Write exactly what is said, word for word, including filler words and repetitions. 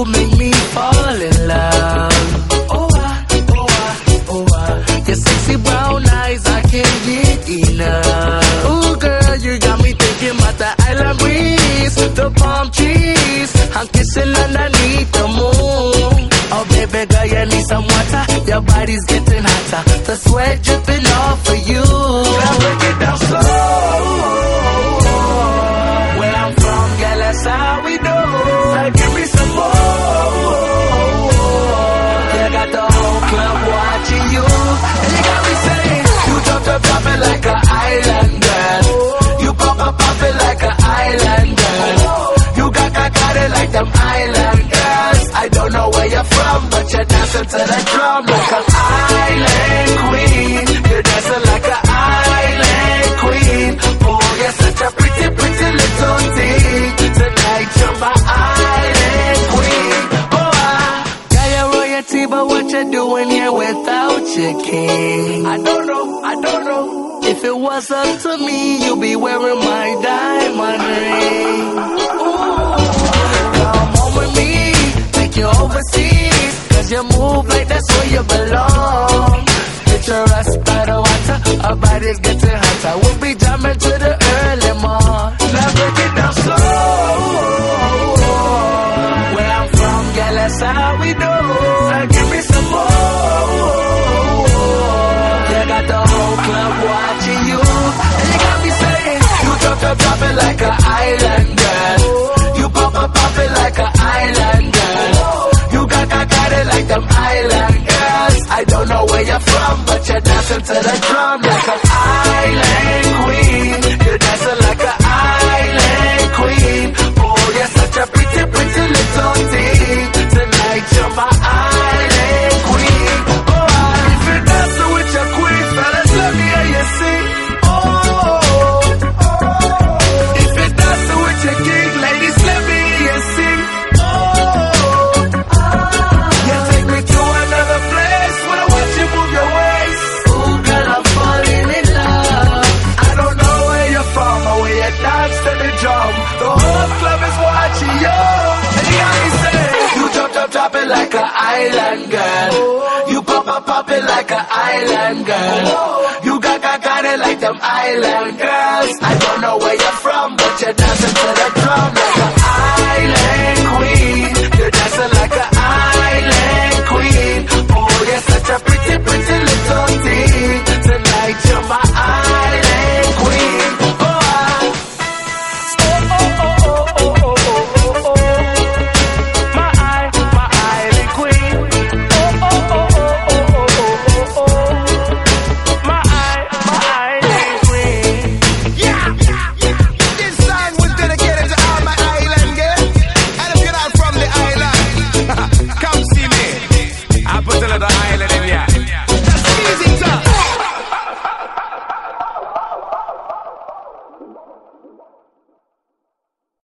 you make me fall in love. Oh, ah, oh, ah, oh, ah. Your sexy brown eyes, I can't get enough. Ooh, girl, you got me thinking about the island breeze, the palm trees. I'm kissing underneath the moon. Oh, baby girl, you need some water. Your body's getting hotter. The sweat dripping off of you. Now break it down slow. Where I'm from, girl, that's how we do. Now give me some more. You got the whole club watching you. And you got me saying, you drop the drop it like an island girl. You pop up pop it like an island girl. You got got got it like them island girls. I don't know where you're from, but you're dancing to the drum like an island queen. You're dancing like an island queen. Oh, you're such a pretty, pretty little thing. Tonight you're my island queen. Oh, I got your royalty, but what you doing here without your king? I don't know, I don't know. If it was up to me, you'd be wearing my diamond ring. Ooh. Come home with me, take you overseas. Cause you move like that's where you belong. Picture us by the water, our bodies getting hotter. We'll be jamming to the early morn. Now break it down slow. Where I'm from, girl, that's how we do. Now give me some more. You got the whole club watching you. And you got me saying, you drop the drop it like an island girl. You pop up pop it like an island girl. You got got got it like them island girls. I don't know where you're from, but you're dancing to the drum like an island queen. You're dancing like an island queen. Oh, you're such a pretty, pretty little thing. Tonight you're my island queen. Oh, if you're dancing with your queen, fellas, let me hear you sing. Oh, if you're dancing with your king, ladies, let me hear you sing. Oh, you take me to another place when I watch you move your waist. Ooh, girl, I'm falling in love. I don't know where you're from or where you dance to the drum. The whole club is watching you. And you got me saying, you drop, drop, drop it like an island girl. You pop, pop, pop it like an island girl. You got, got, got it like them island girls. I don't know where you're